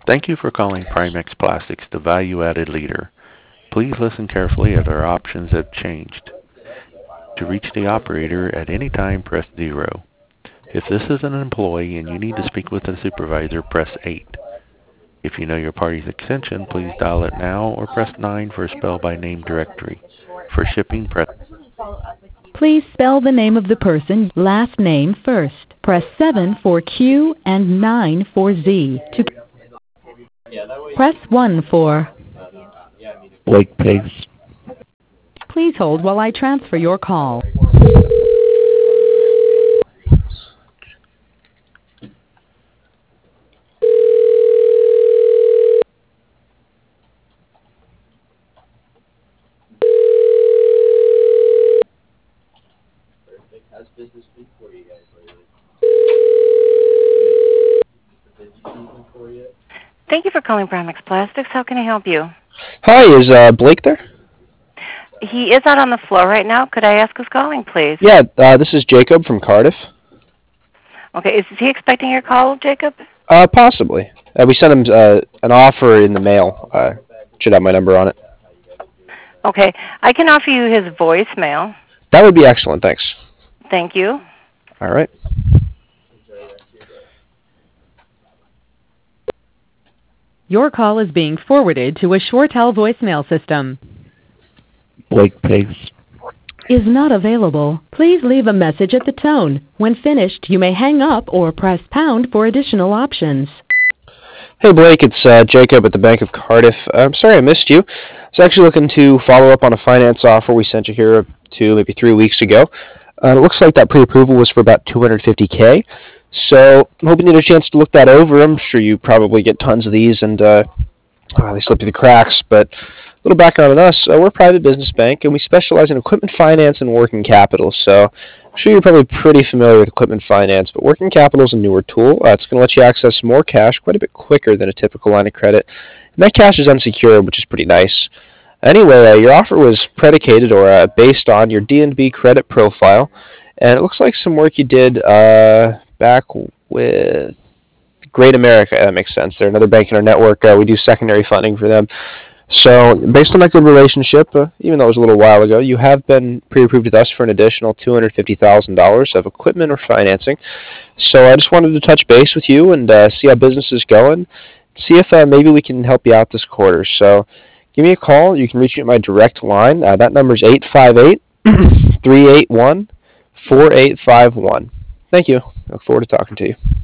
Thank you for calling Primex Plastics, the value-added leader. Please listen carefully as our options have changed. To reach the operator at any time, press 0. If this is an employee and you need to speak with a supervisor, press 8. If you know your party's extension, please dial it now or press 9 for a spell by name directory. For shipping, press. Please spell the name of the person, last name first. Press 7 for Q and 9 for Z. To press 1 for Blake Pace. Please hold while I transfer your call. Thank you for calling Primex Plastics. How can I help you? Hi, is Blake there? He is out on the floor right now. Could I ask who's calling, please? Yeah, this is Jacob from Cardiff. Okay, is he expecting your call, Jacob? Possibly. We sent him an offer in the mail. Should have my number on it. Okay, I can offer you his voicemail. That would be excellent, thanks. Thank you. All right. Your call is being forwarded to a ShoreTel voicemail system. Blake Pace. Is not available. Please leave a message at the tone. When finished, you may hang up or press pound for additional options. Hey Blake, it's Jacob at the Bank of Cardiff. I'm sorry I missed you. I was actually looking to follow up on a finance offer we sent you here 2, maybe 3 weeks ago. It looks like that pre-approval was for about $250K. So I'm hoping you had a chance to look that over. I'm sure you probably get tons of these and they slip through the cracks. But a little background on us. We're a private business bank and we specialize in equipment finance and working capital. So I'm sure you're probably pretty familiar with equipment finance, but working capital is a newer tool. It's going to let you access more cash quite a bit quicker than a typical line of credit. And that cash is unsecured, which is pretty nice. Anyway, your offer was predicated or based on your D&B credit profile. And it looks like some work you did back with Great America. That makes sense. They're another bank in our network. We do secondary funding for them. So based on that good relationship, even though it was a little while ago, you have been pre-approved with us for an additional $250,000 of equipment or financing. So I just wanted to touch base with you and see how business is going, see if maybe we can help you out this quarter. So give me a call. You can reach me at my direct line. That number is 858-381-4851. Thank you. I look forward to talking to you.